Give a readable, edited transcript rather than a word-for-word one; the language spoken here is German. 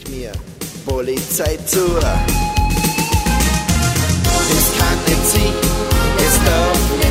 rief mir Polizei zu. Das kann nicht sein, es darf nicht